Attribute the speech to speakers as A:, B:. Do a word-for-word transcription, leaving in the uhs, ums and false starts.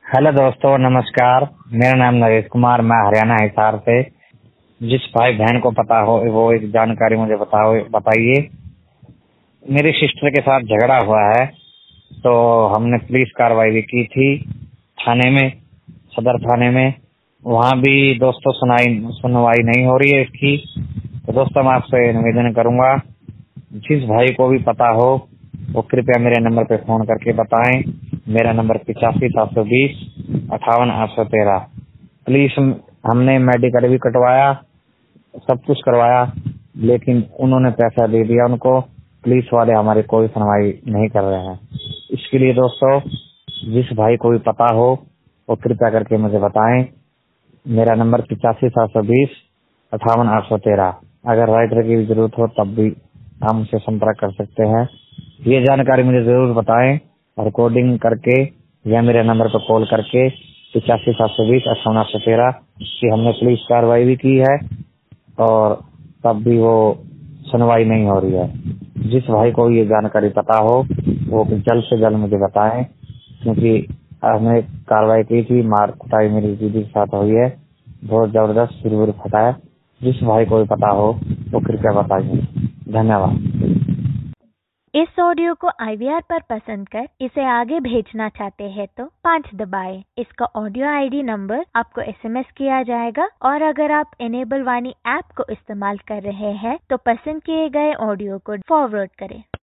A: Hello दोस्तों, नमस्कार। मेरा नाम नरेश कुमार, मैं हरियाणा हिसार से। जिस भाई बहन को पता हो वो एक जानकारी मुझे बताओ बताइए। मेरी सिस्टर के साथ झगड़ा हुआ है, तो हमने पुलिस कार्रवाई भी की थी थाने में, सदर थाने में। वहाँ भी दोस्तों सुनाई सुनवाई नहीं हो रही है इसकी। तो दोस्तों मैं आपसे निवेदन करूंगा, जिस भाई को भी पता हो वो कृपया मेरे नंबर पे फोन करके बताएं। मेरा नंबर पिचासी सात सौ बीस अट्ठावन आठ सौ तेरह। प्लीज, हमने मेडिकल भी कटवाया, सब कुछ करवाया, लेकिन उन्होंने पैसा दे दिया उनको। पुलिस वाले हमारी कोई सुनवाई नहीं कर रहे हैं। इसके लिए दोस्तों, जिस भाई को भी पता हो वो कृपया करके मुझे बताएं। मेरा नंबर पिचासी सात सौ बीस अट्ठावन आठ सौ तेरह। अगर राइटर की भी जरूरत हो तब भी आप मुझसे संपर्क कर सकते हैं। ये जानकारी मुझे जरूर बताएं, रिकॉर्डिंग करके या मेरे नंबर पर कॉल करके पिचासी सात सौ बीस अट्ठावन आठ सौ तेरह की हमने पुलिस कार्रवाई भी की है और तब भी वो सुनवाई नहीं हो रही है। जिस भाई को ये जानकारी पता हो वो जल्द से जल्द मुझे बताएं, क्योंकि हमने कार्रवाई की थी, मार कुटाई मेरी दीदी के साथ हुई है, बहुत जबरदस्त सिर फटा है। जिस भाई को भी पता हो वो कृपया बताइए। धन्यवाद।
B: इस ऑडियो को आई वी आर पर पसंद कर इसे आगे भेजना चाहते हैं तो पाँच दबाएं। इसका ऑडियो आई डी नंबर आपको एस एम एस किया जाएगा, और अगर आप इनेबल वाणी ऐप को इस्तेमाल कर रहे हैं तो पसंद किए गए ऑडियो को फॉरवर्ड करें।